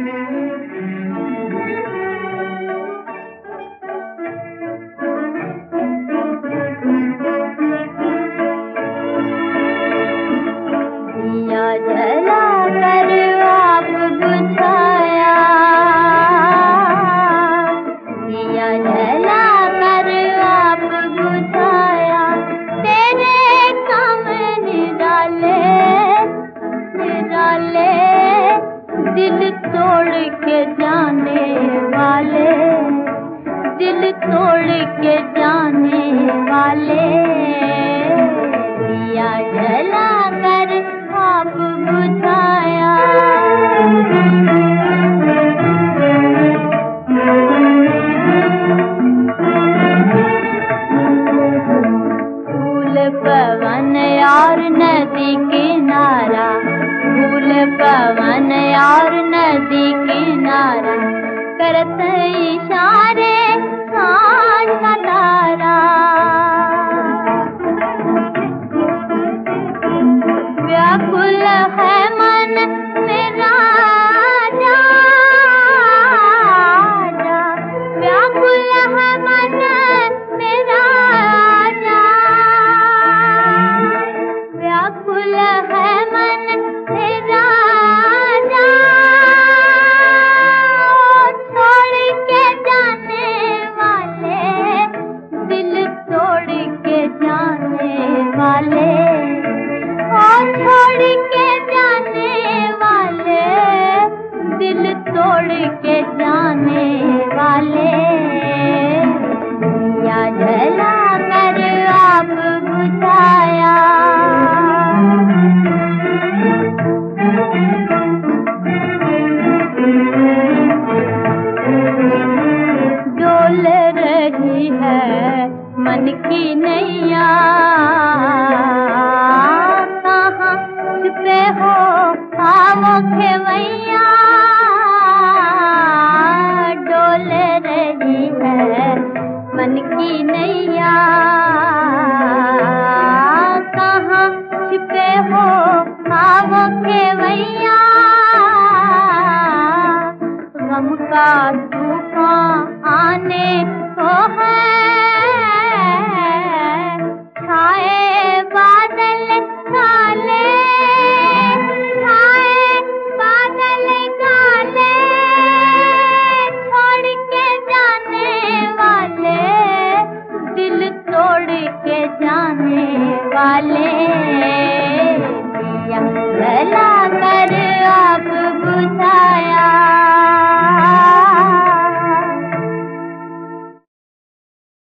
दिल तोड़ के जाने वाले, दिल तोड़ के जाने वाले, दिया जला कर आप बुझाया। फूल पवन और नदी किनारा, फूल पवन और नदी किनारा, करत इशारे सांझ का तारा। व्याकुल है मन मेरा जा, व्याकुल है मन मेरा जा, व्याकुल है मन मेरा जा। छोड़ के जाने वाले, दिल तोड़ के जाने वाले, और छोड़ के जाने वाले, दिल तोड़ के जाने वाले, दिया जला कर आप बुझाया। डोल रही है मन की नैया, कहाँ छुपे हो आओ खेवैया। डोल रही है मन की नैया, कहाँ छुपे हो आओ खेवैया। गम का